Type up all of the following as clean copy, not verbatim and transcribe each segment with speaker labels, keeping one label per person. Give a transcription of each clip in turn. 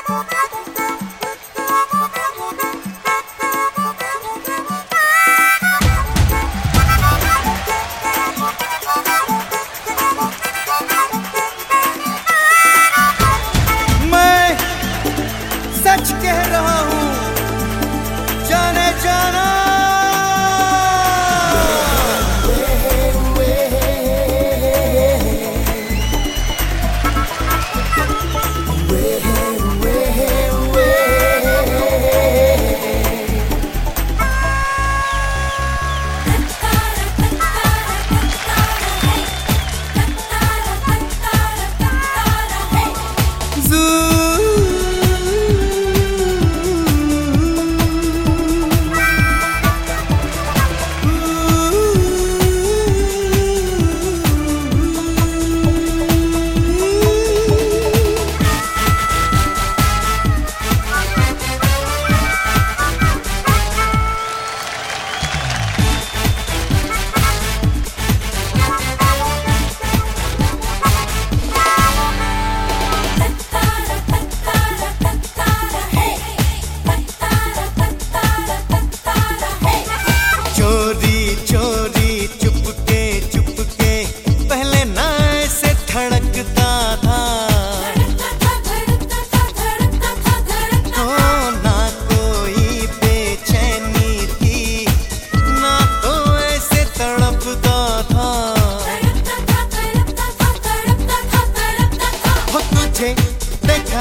Speaker 1: सच कह रहा हूँ जाने जाना। देखा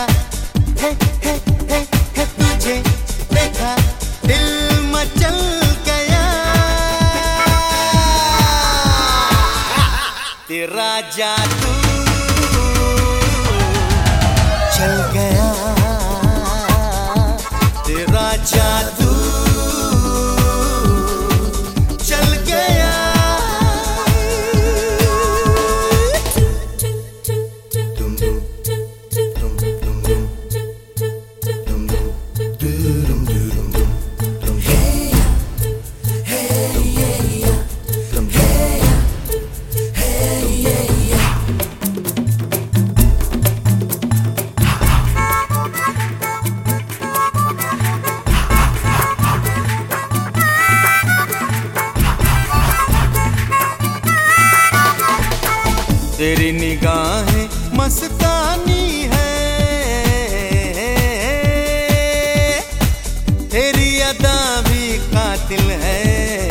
Speaker 1: है तुझे देखा दिल मचल गया तेरा जादू चल गया तेरा जादू चल गया तेरी निगाहें मस्तानी है तेरी अदा भी कातिल है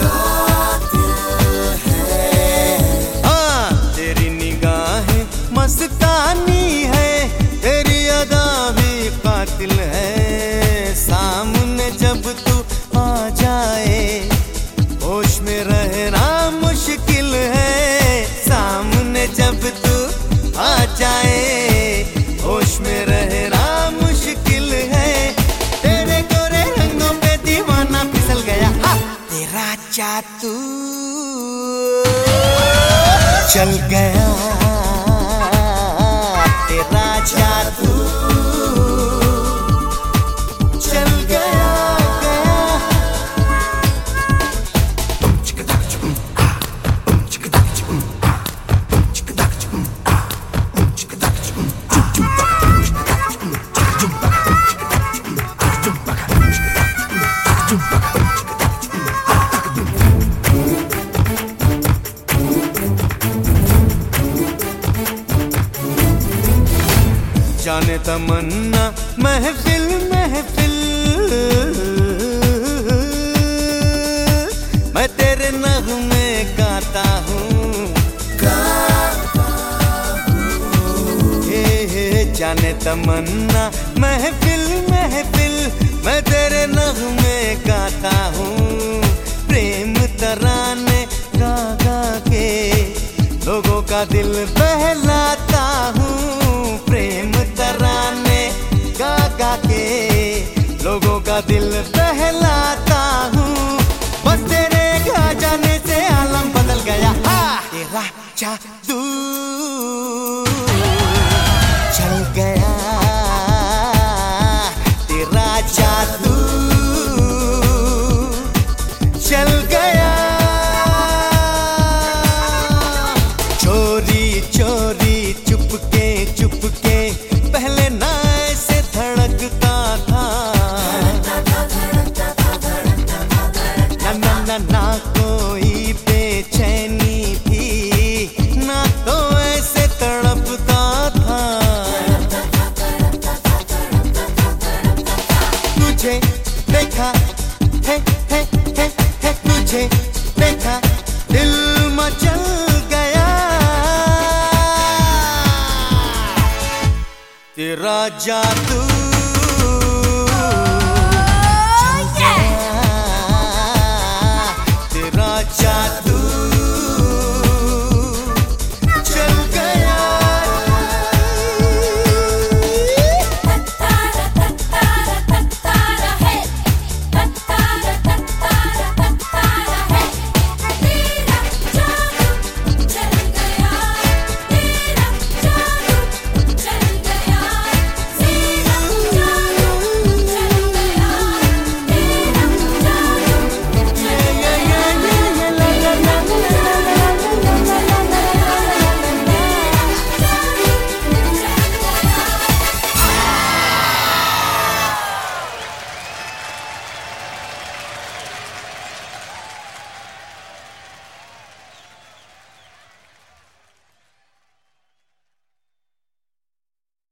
Speaker 1: हाँ तेरी निगाहें मस्तानी है तेरी अदा भी कातिल है सामने जब तू आ जाए होश में रहना मुश्किल है सामने जब तू आ जाए होश में रहना मुश्किल है तेरे गोरे रंगों पे दीवाना फिसल गया तेरा जादू चल गया तेरा जादू चल गया जाने तमन्ना महफिल महफिल मैं तेरे नगमे गाता हूँ जाने तमन्ना महफिल महफिल मैं तेरे नगमे गाता हूँ प्रेम तराने गा गा के लोगों का दिल बहलाता हूँ प्रेम तराने गा गा के लोगों का दिल बहलाता हूँ बस तेरे गा जाने से आलम बदल गया तेरा जादू चल गया तेरा जादू चल गया चोरी चोरी चुपके चुपके पहले ना ऐसे तेरा जादू